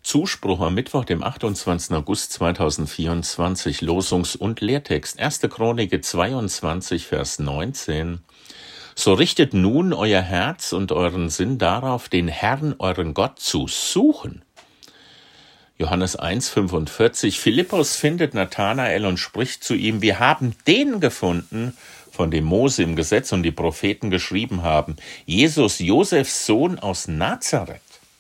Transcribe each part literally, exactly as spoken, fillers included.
Zuspruch am Mittwoch, dem achtundzwanzigsten August zweitausendvierundzwanzig, Losungs- und Lehrtext, erste Chronik zweiundzwanzig, Vers neunzehn. So richtet nun euer Herz und euren Sinn darauf, den Herrn, euren Gott, zu suchen. Johannes eins, fünfundvierzig. Philippus findet Nathanael und spricht zu ihm: Wir haben den gefunden, von dem Mose im Gesetz und die Propheten geschrieben haben, Jesus, Josefs Sohn aus Nazareth.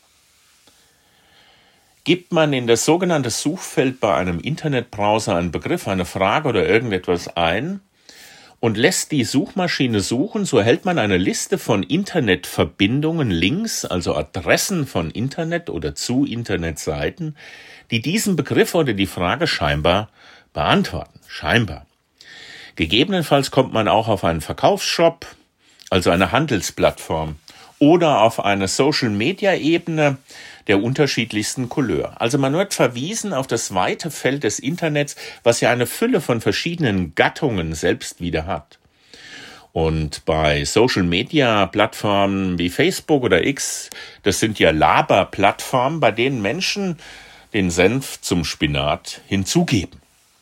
Gibt man in das sogenannte Suchfeld bei einem Internetbrowser einen Begriff, eine Frage oder irgendetwas ein und lässt die Suchmaschine suchen, so erhält man eine Liste von Internetverbindungen, Links, also Adressen von Internet oder zu Internetseiten, die diesen Begriff oder die Frage scheinbar beantworten. Scheinbar. Gegebenenfalls kommt man auch auf einen Verkaufsshop, also eine Handelsplattform, oder auf eine Social-Media-Ebene der unterschiedlichsten Couleur. Also man wird verwiesen auf das weite Feld des Internets, was ja eine Fülle von verschiedenen Gattungen selbst wieder hat. Und bei Social-Media-Plattformen wie Facebook oder X, das sind ja Laber-Plattformen, bei denen Menschen den Senf zum Spinat hinzugeben.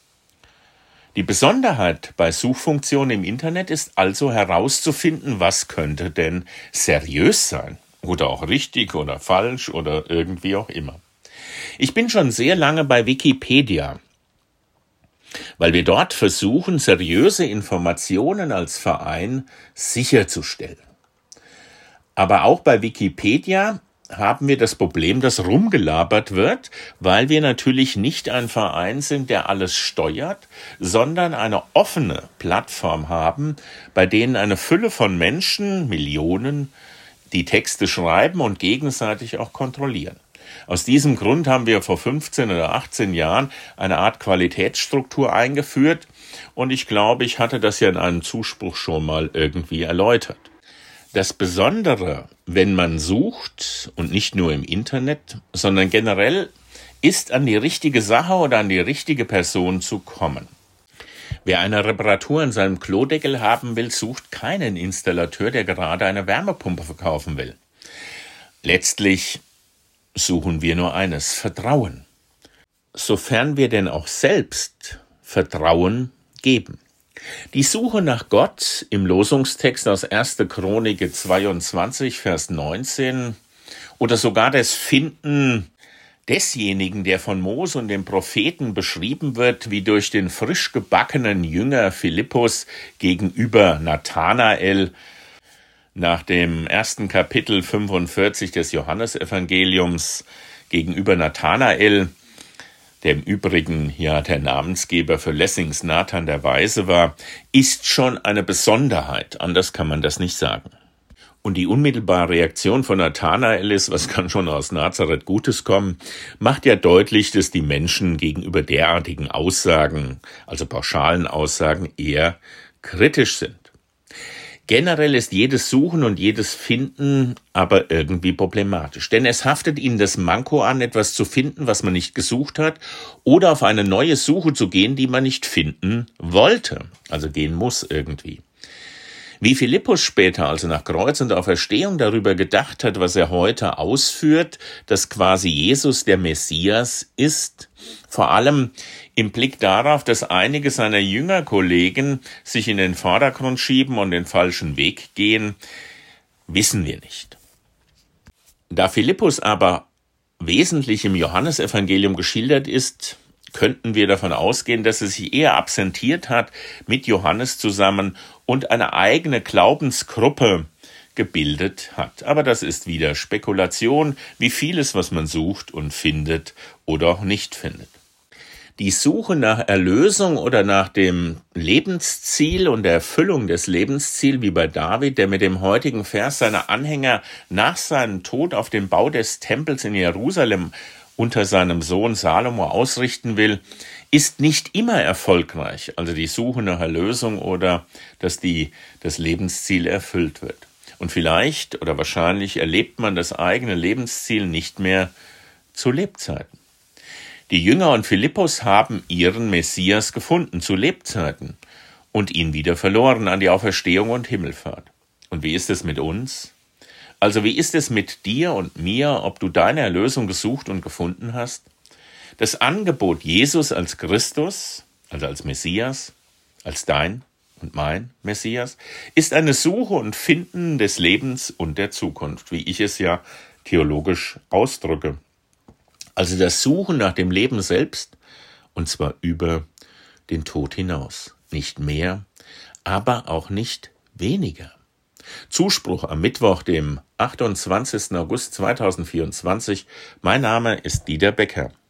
Die Besonderheit bei Suchfunktionen im Internet ist also herauszufinden, was könnte denn seriös sein oder auch richtig oder falsch oder irgendwie auch immer. Ich bin schon sehr lange bei Wikipedia, weil wir dort versuchen, seriöse Informationen als Verein sicherzustellen. Aber auch bei Wikipedia haben wir das Problem, dass rumgelabert wird, weil wir natürlich nicht ein Verein sind, der alles steuert, sondern eine offene Plattform haben, bei denen eine Fülle von Menschen, Millionen, die Texte schreiben und gegenseitig auch kontrollieren. Aus diesem Grund haben wir vor fünfzehn oder achtzehn Jahren eine Art Qualitätsstruktur eingeführt und ich glaube, ich hatte das ja in einem Zuspruch schon mal irgendwie erläutert. Das Besondere, wenn man sucht, und nicht nur im Internet, sondern generell, ist an die richtige Sache oder an die richtige Person zu kommen. Wer eine Reparatur an seinem Klodeckel haben will, sucht keinen Installateur, der gerade eine Wärmepumpe verkaufen will. Letztlich suchen wir nur eines: Vertrauen. Sofern wir denn auch selbst Vertrauen geben. Die Suche nach Gott im Losungstext aus erste Chronik zweiundzwanzig, Vers neunzehn oder sogar das Finden desjenigen, der von Mose und den Propheten beschrieben wird, wie durch den frisch gebackenen Jünger Philippus gegenüber Nathanael nach dem ersten Kapitel fünfundvierzig des Johannesevangeliums gegenüber Nathanael, der im Übrigen ja der Namensgeber für Lessings Nathan der Weise war, ist schon eine Besonderheit. Anders kann man das nicht sagen. Und die unmittelbare Reaktion von Nathanael ist, was kann schon aus Nazareth Gutes kommen, macht ja deutlich, dass die Menschen gegenüber derartigen Aussagen, also pauschalen Aussagen, eher kritisch sind. Generell ist jedes Suchen und jedes Finden aber irgendwie problematisch, denn es haftet ihnen das Manko an, etwas zu finden, was man nicht gesucht hat, oder auf eine neue Suche zu gehen, die man nicht finden wollte, also gehen muss irgendwie. Wie Philippus später, also nach Kreuz und Auferstehung, darüber gedacht hat, was er heute ausführt, dass quasi Jesus der Messias ist, vor allem im Blick darauf, dass einige seiner Jüngerkollegen sich in den Vordergrund schieben und den falschen Weg gehen, wissen wir nicht. Da Philippus aber wesentlich im Johannesevangelium geschildert ist, könnten wir davon ausgehen, dass er sich eher absentiert hat mit Johannes zusammen und eine eigene Glaubensgruppe gebildet hat. Aber das ist wieder Spekulation, wie vieles, was man sucht und findet oder auch nicht findet. Die Suche nach Erlösung oder nach dem Lebensziel und der Erfüllung des Lebensziels, wie bei David, der mit dem heutigen Vers seine Anhänger nach seinem Tod auf den Bau des Tempels in Jerusalem unter seinem Sohn Salomo ausrichten will, ist nicht immer erfolgreich. Also die Suche nach Erlösung oder dass die, das Lebensziel erfüllt wird. Und vielleicht oder wahrscheinlich erlebt man das eigene Lebensziel nicht mehr zu Lebzeiten. Die Jünger und Philippus haben ihren Messias gefunden zu Lebzeiten und ihn wieder verloren an die Auferstehung und Himmelfahrt. Und wie ist es mit uns? Also wie ist es mit dir und mir, ob du deine Erlösung gesucht und gefunden hast? Das Angebot Jesus als Christus, also als Messias, als dein und mein Messias, ist eine Suche und Finden des Lebens und der Zukunft, wie ich es ja theologisch ausdrücke. Also das Suchen nach dem Leben selbst, und zwar über den Tod hinaus. Nicht mehr, aber auch nicht weniger. Zuspruch am Mittwoch, dem achtundzwanzigsten August zweitausendvierundzwanzig. Mein Name ist Dieter Becker.